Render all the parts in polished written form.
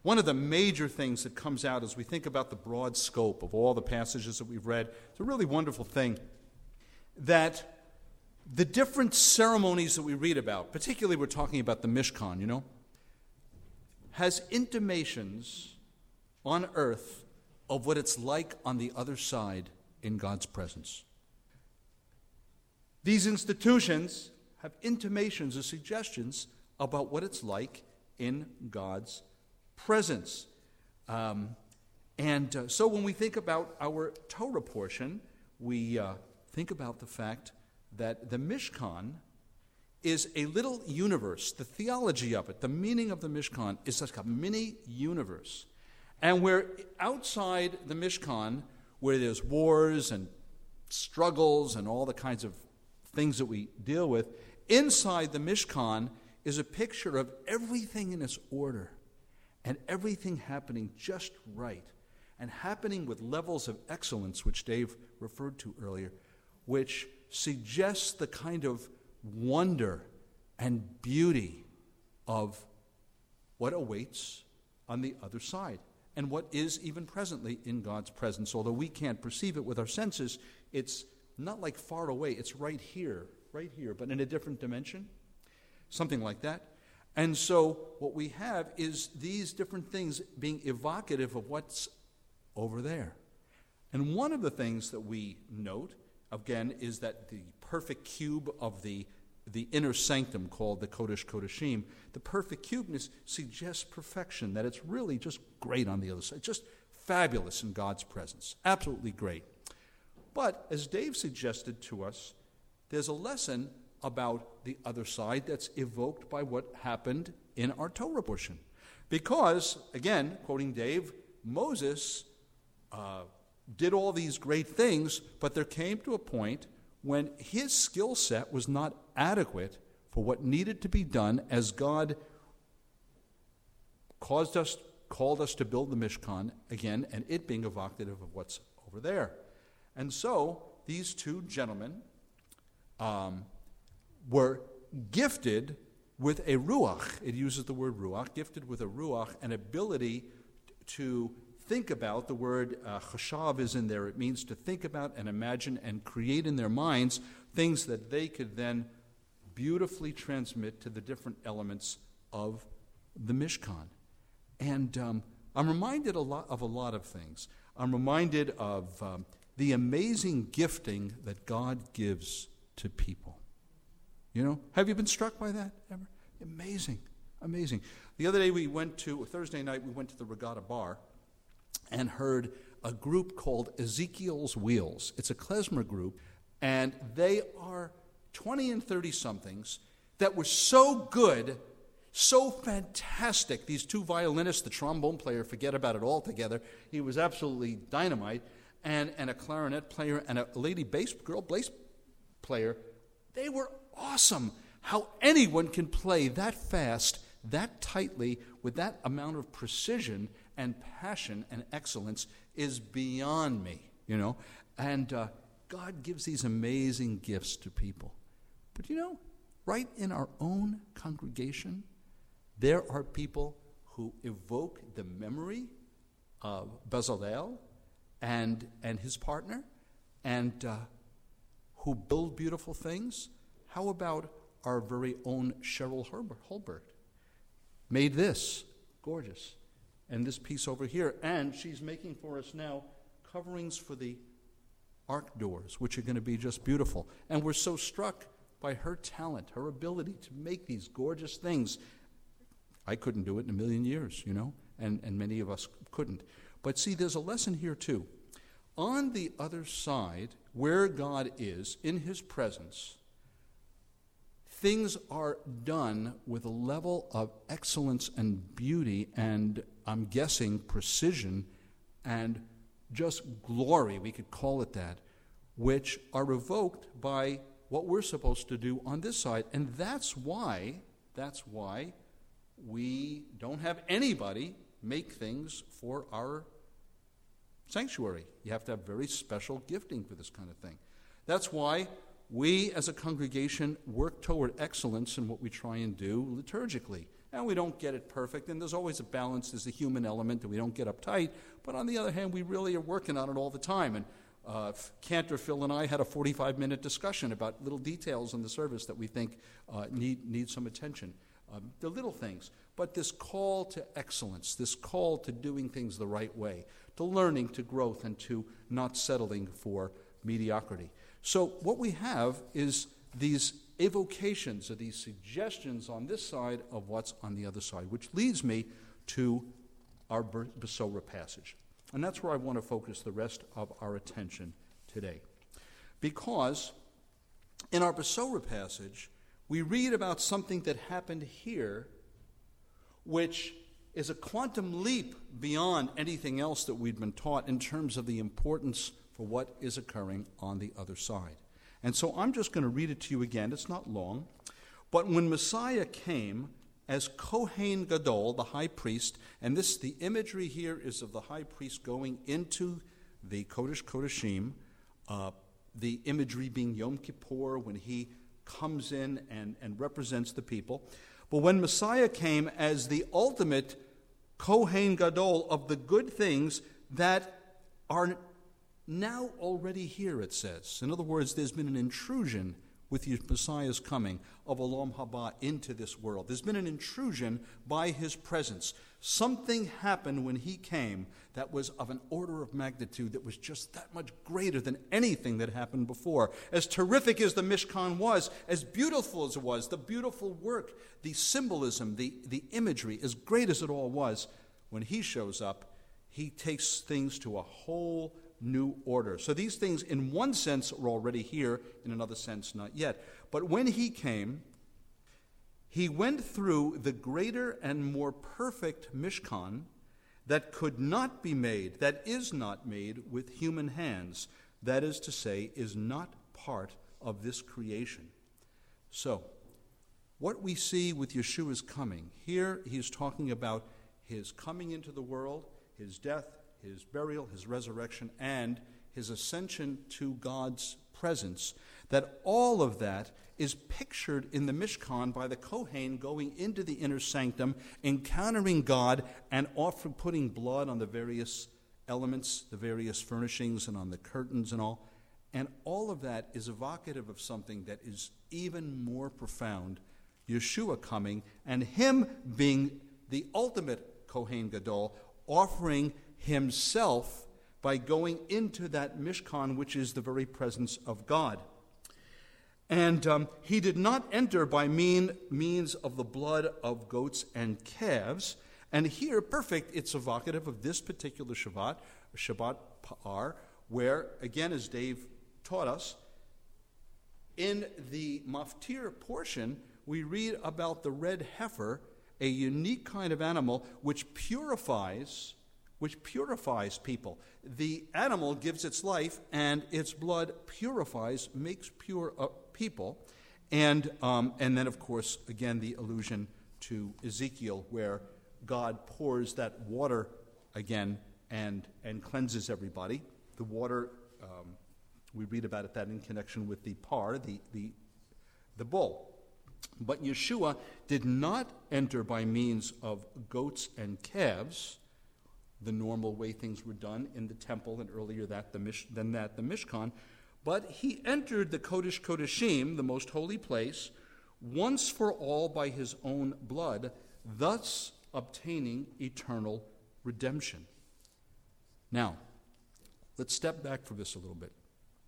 One of the major things that comes out as we think about the broad scope of all the passages that we've read, it's a really wonderful thing that the different ceremonies that we read about, particularly we're talking about the Mishkan, has intimations on earth of what it's like on the other side in God's presence. These institutions have intimations or suggestions about what it's like in God's presence. So when we think about our Torah portion, we think about the fact that the Mishkan is a little universe. The theology of it, the meaning of the Mishkan, is like a mini universe. And we're outside the Mishkan, where there's wars and struggles and all the kinds of things that we deal with, inside the Mishkan is a picture of everything in its order and everything happening just right and happening with levels of excellence, which Dave referred to earlier, which suggests the kind of wonder and beauty of what awaits on the other side and what is even presently in God's presence. Although we can't perceive it with our senses, it's not like far away. It's right here, but in a different dimension, something like that. And so what we have is these different things being evocative of what's over there. And one of the things that we note, again, is that the perfect cube of the inner sanctum called the Kodesh Kodeshim, the perfect cubeness suggests perfection, that it's really just great on the other side, just fabulous in God's presence, absolutely great. But as Dave suggested to us, there's a lesson about the other side that's evoked by what happened in our Torah portion. Because, again, quoting Dave, Moses did all these great things, but there came to a point when his skill set was not adequate for what needed to be done as God called us to build the Mishkan again, and it being evocative of what's over there. And so these two gentlemen were gifted with a ruach. It uses the word ruach, gifted with a ruach, an ability to think about. The word chashav is in there. It means to think about and imagine and create in their minds things that they could then beautifully transmit to the different elements of the Mishkan. And I'm reminded of a lot of things. I'm reminded of the amazing gifting that God gives to people. Have you been struck by that ever? Amazing. The other day Thursday night, we went to the Regatta Bar and heard a group called Ezekiel's Wheels. It's a klezmer group, and they are 20 and 30-somethings that were so good, so fantastic. These two violinists, the trombone player, forget about it altogether. He was absolutely dynamite, and a clarinet player and a lady bass player. They were awesome. How anyone can play that fast, that tightly, with that amount of precision and passion and excellence is beyond me, And God gives these amazing gifts to people. But right in our own congregation, there are people who evoke the memory of Bezalel and his partner, and who build beautiful things. How about our very own Cheryl Holbert? Made this gorgeous, and this piece over here, and she's making for us now coverings for the ark doors, which are going to be just beautiful. And we're so struck by her talent, her ability to make these gorgeous things. I couldn't do it in a million years, and many of us couldn't. But see, there's a lesson here too. On the other side, where God is, in his presence, things are done with a level of excellence and beauty and, I'm guessing, precision and just glory, we could call it that, which are evoked by what we're supposed to do on this side. And that's why we don't have anybody make things for our sanctuary. You have to have very special gifting for this kind of thing. That's why we as a congregation work toward excellence in what we try and do liturgically. And we don't get it perfect, and there's always a balance. There's a human element, and we don't get uptight. But on the other hand, we really are working on it all the time. And Cantor, Phil, and I had a 45-minute discussion about little details in the service that we think need some attention. The little things, but this call to excellence, this call to doing things the right way, to learning, to growth, and to not settling for mediocrity. So what we have is these evocations or these suggestions on this side of what's on the other side, which leads me to our Besorah passage. And that's where I want to focus the rest of our attention today. Because in our Besorah passage, we read about something that happened here, which is a quantum leap beyond anything else that we'd been taught in terms of the importance for what is occurring on the other side. And so I'm just going to read it to you again. It's not long. But when Messiah came as Kohen Gadol, the high priest, and the imagery here is of the high priest going into the Kodesh Kodeshim, the imagery being Yom Kippur, when he comes in and represents the people. But when Messiah came as the ultimate Kohen Gadol of the good things that are now already here, it says. In other words, there's been an intrusion with Messiah's coming of Olam Haba into this world. There's been an intrusion by his presence. Something happened when he came that was of an order of magnitude that was just that much greater than anything that happened before. As terrific as the Mishkan was, as beautiful as it was, the beautiful work, the symbolism, the imagery, as great as it all was, when he shows up, he takes things to a whole new order. So these things, in one sense, are already here, in another sense, not yet. But when he came, he went through the greater and more perfect Mishkan that could not be made, that is not made with human hands. That is to say, is not part of this creation. So, what we see with Yeshua's coming, here he's talking about his coming into the world, his death, his burial, his resurrection, and his ascension to God's presence, that all of that is pictured in the Mishkan by the Kohen going into the inner sanctum, encountering God, and often putting blood on the various elements, the various furnishings, and on the curtains and all. And all of that is evocative of something that is even more profound, Yeshua coming, and him being the ultimate Kohen Gadol, offering himself by going into that Mishkan, which is the very presence of God. And he did not enter by means of the blood of goats and calves. And here, perfect, it's evocative of this particular Shabbat Pa'ar, where, again, as Dave taught us, in the Maftir portion, we read about the red heifer, a unique kind of animal which purifies people. The animal gives its life, and its blood purifies, makes pure people. And then, of course, again, the allusion to Ezekiel, where God pours that water again and cleanses everybody. The water, we read about that in connection with the par, the bull. But Yeshua did not enter by means of goats and calves, the normal way things were done in the temple, and earlier the Mishkan, but he entered the Kodesh Kodeshim, the most holy place, once for all by his own blood, thus obtaining eternal redemption. Now, let's step back from this a little bit.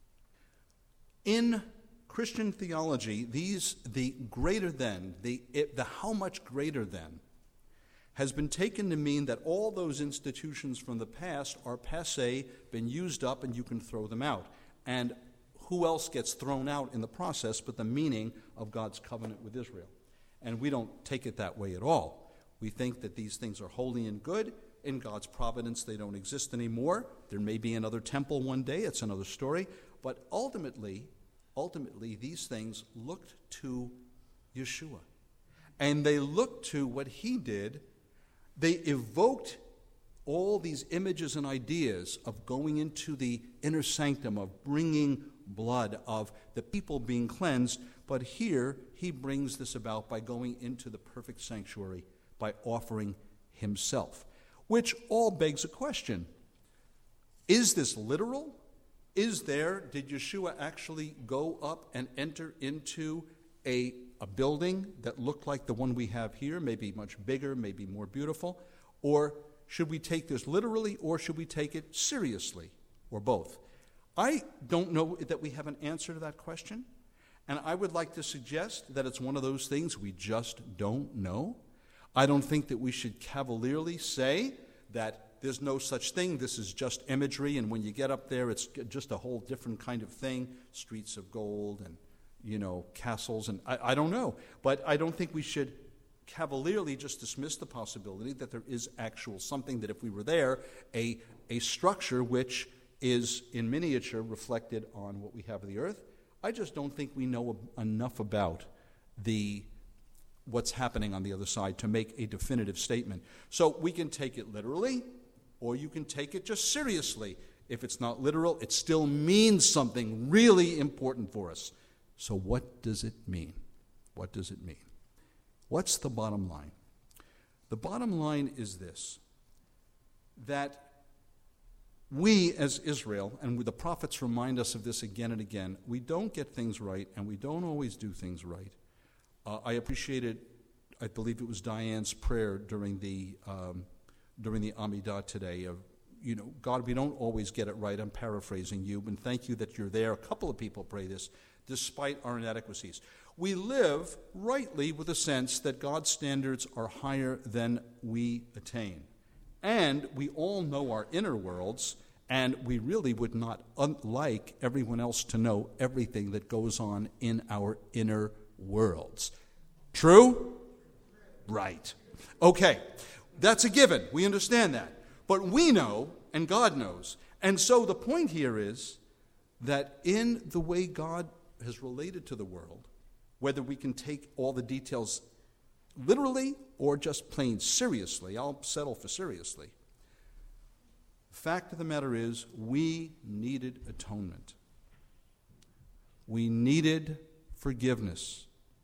In Christian theology, the greater than, the how much greater than, has been taken to mean that all those institutions from the past are passé, been used up, and you can throw them out. And who else gets thrown out in the process but the meaning of God's covenant with Israel? And we don't take it that way at all. We think that these things are holy and good. In God's providence, they don't exist anymore. There may be another temple one day. It's another story. But ultimately, these things looked to Yeshua. And they looked to what he did. They evoked all these images and ideas of going into the inner sanctum, of bringing blood, of the people being cleansed, But here, he brings this about by going into the perfect sanctuary, by offering himself, which all begs a question. Is this literal? Did Yeshua actually go up and enter into a building that looked like the one we have here, maybe much bigger, maybe more beautiful? Or should we take this literally, or should we take it seriously, or both? I don't know that we have an answer to that question, and I would like to suggest that it's one of those things we just don't know. I don't think that we should cavalierly say that there's no such thing, this is just imagery, and when you get up there, it's just a whole different kind of thing, streets of gold and, castles, and I don't know. But I don't think we should cavalierly just dismiss the possibility that there is actual something, that if we were there, a structure which is in miniature reflected on what we have of the earth. I just don't think we know enough about what's happening on the other side to make a definitive statement. So we can take it literally, or you can take it just seriously. If it's not literal, it still means something really important for us. So what does it mean? What does it mean? What's the bottom line? The bottom line is this, that we as Israel, and the prophets remind us of this again and again, we don't get things right, and we don't always do things right. I appreciated, I believe it was Diane's prayer during the Amidah today of, God, we don't always get it right. I'm paraphrasing you, and thank you that you're there. A couple of people pray this, despite our inadequacies. We live rightly with a sense that God's standards are higher than we attain. And we all know our inner worlds, and we really would not like everyone else to know everything that goes on in our inner worlds. True? Right. Okay. That's a given. We understand that. But we know, and God knows. And so the point here is that in the way God has related to the world, whether we can take all the details literally or just plain seriously, I'll settle for seriously. The fact of the matter is, we needed atonement. We needed forgiveness.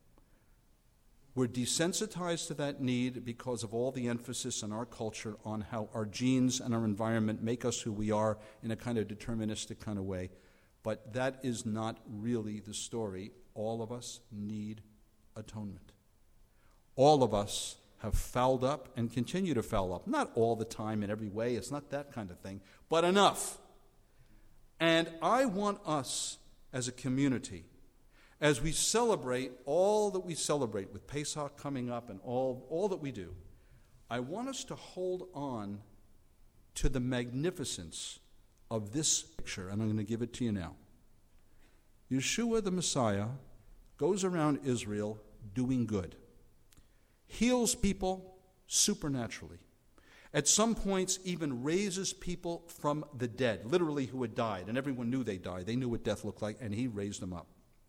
We're desensitized to that need because of all the emphasis in our culture on how our genes and our environment make us who we are in a kind of deterministic kind of way. But that is not really the story. All of us need atonement. All of us have fouled up and continue to foul up. Not all the time in every way. It's not that kind of thing. But enough. And I want us as a community, as we celebrate all that we celebrate with Pesach coming up and all that we do, I want us to hold on to the magnificence of this picture, and I'm going to give it to you now. Yeshua the Messiah goes around Israel doing good, heals people supernaturally, at some points even raises people from the dead, literally who had died, and everyone knew they died. They knew what death looked like, and he raised them up.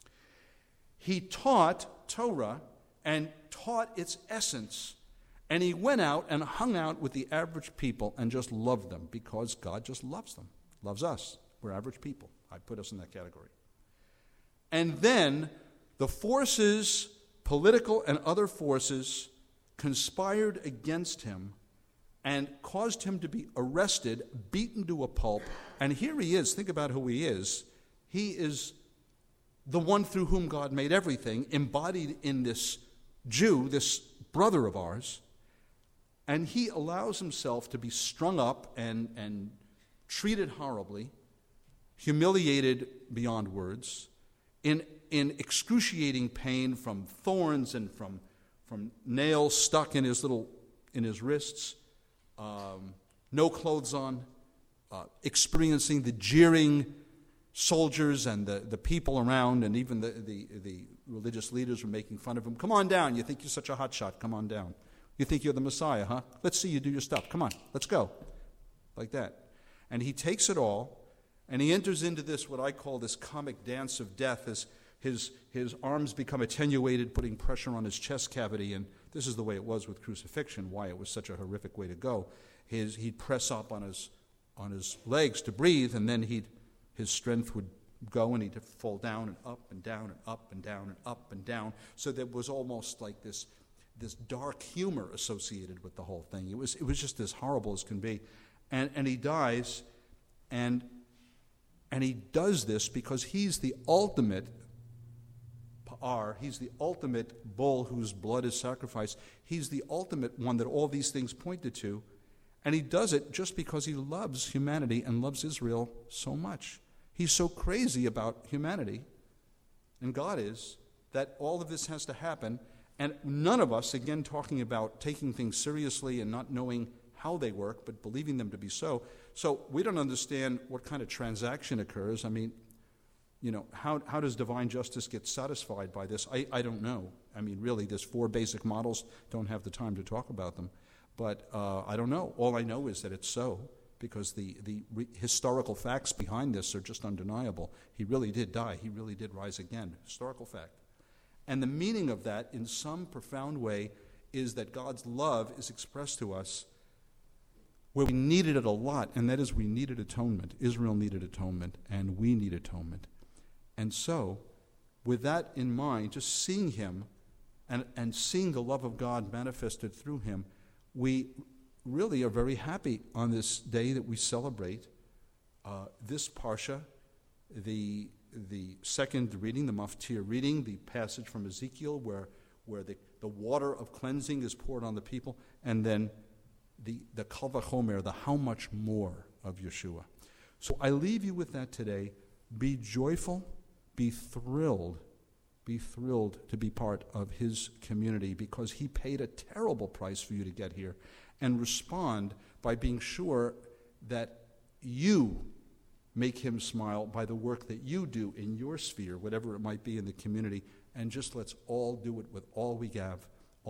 He taught Torah and taught its essence, and he went out and hung out with the average people and just loved them because God just loves them, loves us. We're average people. I put us in that category. And then the forces, political and other forces, conspired against him and caused him to be arrested, beaten to a pulp. And here he is. Think about who he is. He is the one through whom God made everything, embodied in this Jew, this brother of ours. And he allows himself to be strung up and treated horribly, humiliated beyond words, in excruciating pain from thorns and from nails stuck in his wrists, no clothes on, experiencing the jeering soldiers and the people around, and even the religious leaders were making fun of him. Come on down. You think you're such a hotshot. Come on down. You think you're the Messiah, huh? Let's see you do your stuff. Come on. Let's go. Like that. And he takes it all, and he enters into this, what I call this comic dance of death, as his arms become attenuated, putting pressure on his chest cavity. And this is the way it was with crucifixion, why it was such a horrific way to go. He'd press up on his legs to breathe, and then his strength would go and he'd fall down and up and down and up and down and up and down. So there was almost like this dark humor associated with the whole thing. It was just as horrible as can be. And he dies, and he does this because he's the ultimate pa'ar. He's the ultimate bull whose blood is sacrificed. He's the ultimate one that all these things pointed to. And he does it just because he loves humanity and loves Israel so much. He's so crazy about humanity, and God is, that all of this has to happen. And none of us, again, talking about taking things seriously and not knowing how they work, but believing them to be so. So we don't understand what kind of transaction occurs. I mean, how does divine justice get satisfied by this? I don't know. I mean, really, there's 4 basic models. Don't have the time to talk about them. But I don't know. All I know is that it's so, because the historical facts behind this are just undeniable. He really did die. He really did rise again. Historical fact. And the meaning of that, in some profound way, is that God's love is expressed to us where we needed it a lot, and that is we needed atonement. Israel needed atonement, and we need atonement. And so, with that in mind, just seeing him and seeing the love of God manifested through him, we really are very happy on this day that we celebrate this Parsha, the second reading, the Maftir reading, the passage from Ezekiel where the water of cleansing is poured on the people, and then the Kal Vachomer, the how much more of Yeshua. So I leave you with that today. Be joyful, be thrilled to be part of his community, because he paid a terrible price for you to get here, and respond by being sure that you make him smile by the work that you do in your sphere, whatever it might be in the community, and just let's all do it with all we have,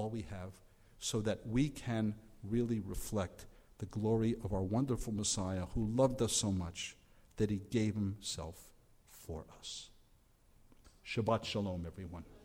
so that we can really reflect the glory of our wonderful Messiah, who loved us so much that he gave himself for us. Shabbat Shalom, everyone.